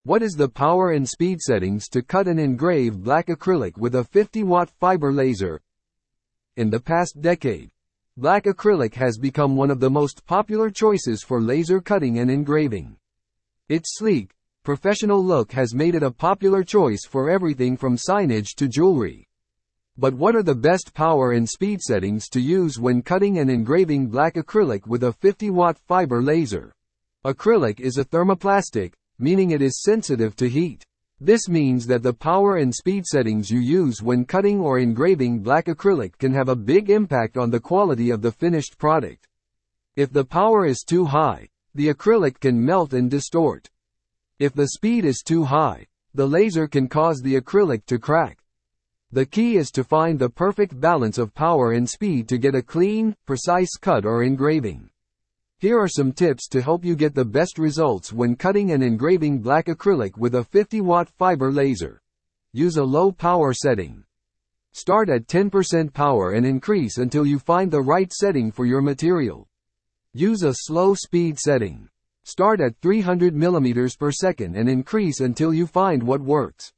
What is the power and speed settings to cut and engrave black acrylic with a 50-watt fiber laser? In the past decade, black acrylic has become one of the most popular choices for laser cutting and engraving. Its sleek, professional look has made it a popular choice for everything from signage to jewelry. But what are the best power and speed settings to use when cutting and engraving black acrylic with a 50-watt fiber laser? Acrylic is a thermoplastic, meaning it is sensitive to heat. This means that the power and speed settings you use when cutting or engraving black acrylic can have a big impact on the quality of the finished product. If the power is too high, the acrylic can melt and distort. If the speed is too high, the laser can cause the acrylic to crack. The key is to find the perfect balance of power and speed to get a clean, precise cut or engraving. Here are some tips to help you get the best results when cutting and engraving black acrylic with a 50-watt fiber laser. Use a low power setting. Start at 10% power and increase until you find the right setting for your material. Use a slow speed setting. Start at 300 mm per second and increase until you find what works.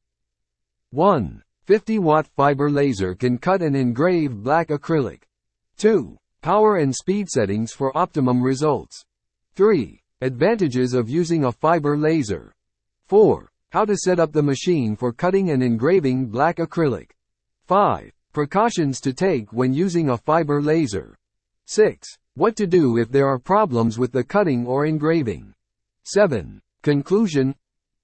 1. 50-watt fiber laser can cut and engrave black acrylic. 2. Power and speed settings for optimum results. 3. Advantages of using a fiber laser. 4. How to set up the machine for cutting and engraving black acrylic. 5. Precautions to take when using a fiber laser. 6. What to do if there are problems with the cutting or engraving. 7. Conclusion.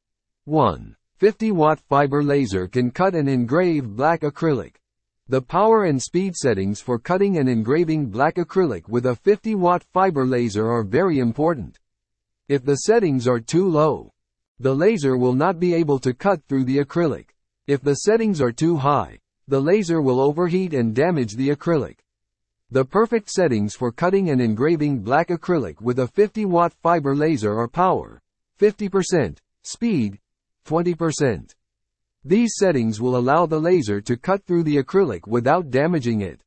1. 50-watt fiber laser can cut and engrave black acrylic. The power and speed settings for cutting and engraving black acrylic with a 50-watt fiber laser are very important. If the settings are too low, the laser will not be able to cut through the acrylic. If the settings are too high, the laser will overheat and damage the acrylic. The perfect settings for cutting and engraving black acrylic with a 50-watt fiber laser are power, 50%, speed, 20%. These settings will allow the laser to cut through the acrylic without damaging it.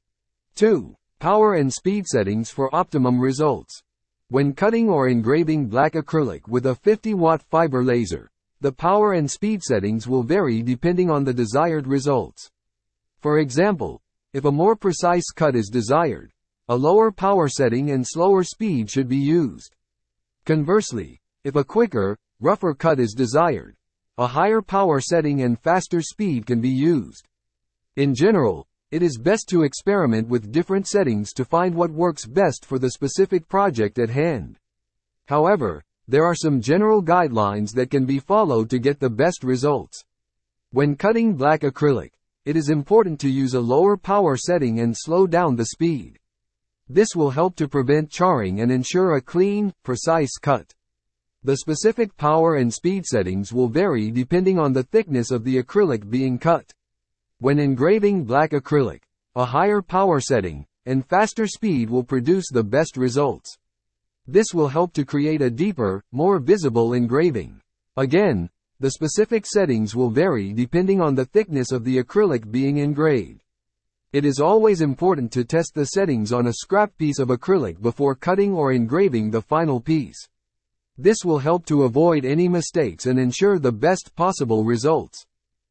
2. Power and speed settings for optimum results. When cutting or engraving black acrylic with a 50-watt fiber laser, the power and speed settings will vary depending on the desired results. For example, if a more precise cut is desired, a lower power setting and slower speed should be used. Conversely, if a quicker, rougher cut is desired, a higher power setting and faster speed can be used. In general, it is best to experiment with different settings to find what works best for the specific project at hand. However, there are some general guidelines that can be followed to get the best results. When cutting black acrylic, it is important to use a lower power setting and slow down the speed. This will help to prevent charring and ensure a clean, precise cut. The specific power and speed settings will vary depending on the thickness of the acrylic being cut. When engraving black acrylic, a higher power setting and faster speed will produce the best results. This will help to create a deeper, more visible engraving. Again, the specific settings will vary depending on the thickness of the acrylic being engraved. It is always important to test the settings on a scrap piece of acrylic before cutting or engraving the final piece. This will help to avoid any mistakes and ensure the best possible results.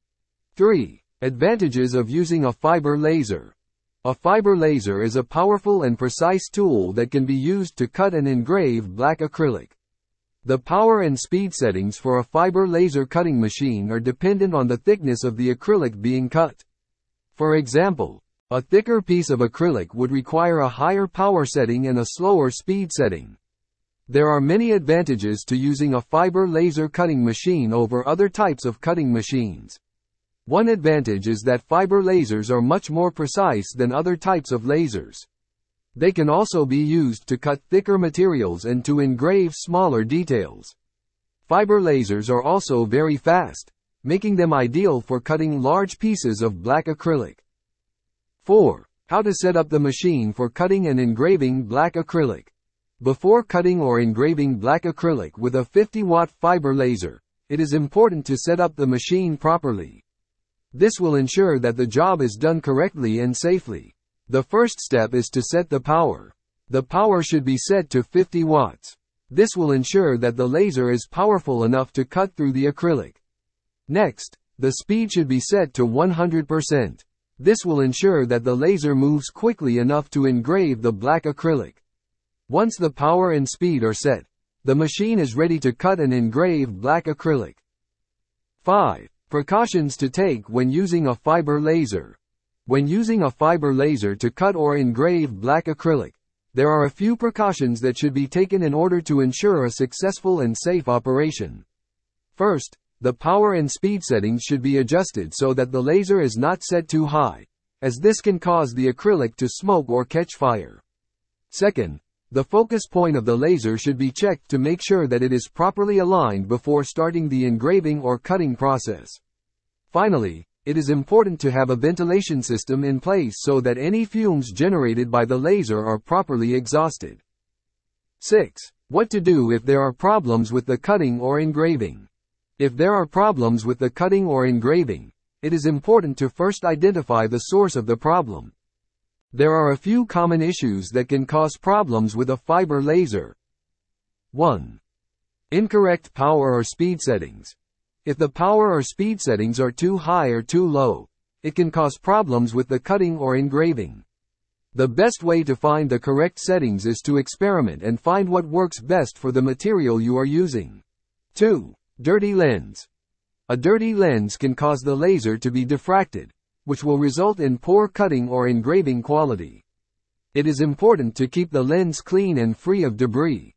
3. Advantages of using a fiber laser. A fiber laser is a powerful and precise tool that can be used to cut and engrave black acrylic. The power and speed settings for a fiber laser cutting machine are dependent on the thickness of the acrylic being cut. For example, a thicker piece of acrylic would require a higher power setting and a slower speed setting. There are many advantages to using a fiber laser cutting machine over other types of cutting machines. One advantage is that fiber lasers are much more precise than other types of lasers. They can also be used to cut thicker materials and to engrave smaller details. Fiber lasers are also very fast, making them ideal for cutting large pieces of black acrylic. 4. How to set up the machine for cutting and engraving black acrylic. Before cutting or engraving black acrylic with a 50-watt fiber laser, it is important to set up the machine properly. This will ensure that the job is done correctly and safely. The first step is to set the power. The power should be set to 50 watts. This will ensure that the laser is powerful enough to cut through the acrylic. Next, the speed should be set to 100%. This will ensure that the laser moves quickly enough to engrave the black acrylic. Once the power and speed are set, the machine is ready to cut and engrave black acrylic. 5. Precautions to take when using a fiber laser. When using a fiber laser to cut or engrave black acrylic, there are a few precautions that should be taken in order to ensure a successful and safe operation. First, the power and speed settings should be adjusted so that the laser is not set too high, as this can cause the acrylic to smoke or catch fire. Second, the focus point of the laser should be checked to make sure that it is properly aligned before starting the engraving or cutting process. Finally, it is important to have a ventilation system in place so that any fumes generated by the laser are properly exhausted. 6. What to do if there are problems with the cutting or engraving. If there are problems with the cutting or engraving, it is important to first identify the source of the problem. There are a few common issues that can cause problems with a fiber laser. 1. Incorrect power or speed settings. If the power or speed settings are too high or too low, it can cause problems with the cutting or engraving. The best way to find the correct settings is to experiment and find what works best for the material you are using. 2. Dirty lens. A dirty lens can cause the laser to be diffracted, which will result in poor cutting or engraving quality. It is important to keep the lens clean and free of debris.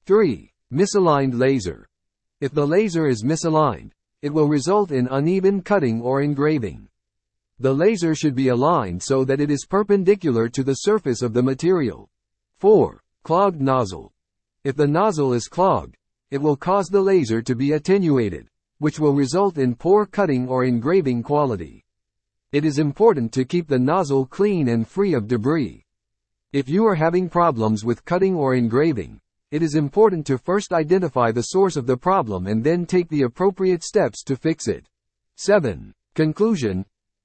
3. Misaligned laser. If the laser is misaligned, it will result in uneven cutting or engraving. The laser should be aligned so that it is perpendicular to the surface of the material. 4. Clogged nozzle. If the nozzle is clogged, it will cause the laser to be attenuated, which will result in poor cutting or engraving quality. It is important to keep the nozzle clean and free of debris. If you are having problems with cutting or engraving, it is important to first identify the source of the problem and then take the appropriate steps to fix it. 7. Conclusion.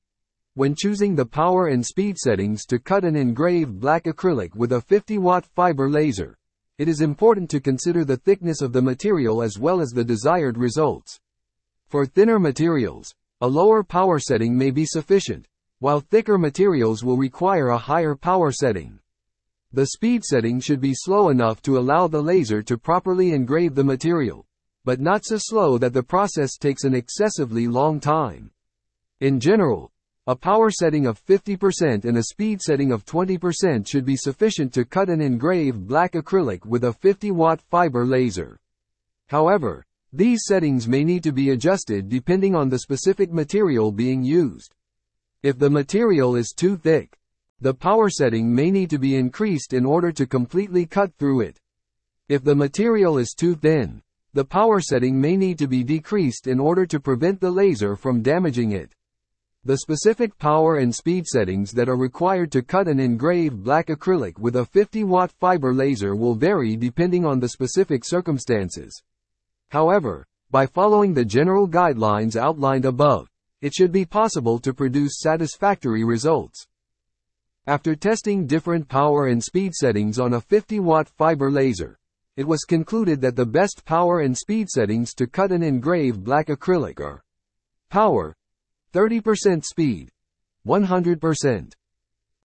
When choosing the power and speed settings to cut and engrave black acrylic with a 50-watt fiber laser, it is important to consider the thickness of the material as well as the desired results. For thinner materials, a lower power setting may be sufficient, while thicker materials will require a higher power setting. The speed setting should be slow enough to allow the laser to properly engrave the material, but not so slow that the process takes an excessively long time. In general, a power setting of 50% and a speed setting of 20% should be sufficient to cut and engrave black acrylic with a 50-watt fiber laser. However, these settings may need to be adjusted depending on the specific material being used. If the material is too thick, the power setting may need to be increased in order to completely cut through it. If the material is too thin, the power setting may need to be decreased in order to prevent the laser from damaging it. The specific power and speed settings that are required to cut and engrave black acrylic with a 50-watt fiber laser will vary depending on the specific circumstances. However, by following the general guidelines outlined above, it should be possible to produce satisfactory results. After testing different power and speed settings on a 50-watt fiber laser, it was concluded that the best power and speed settings to cut and engrave black acrylic are: power, 30%; speed, 100%.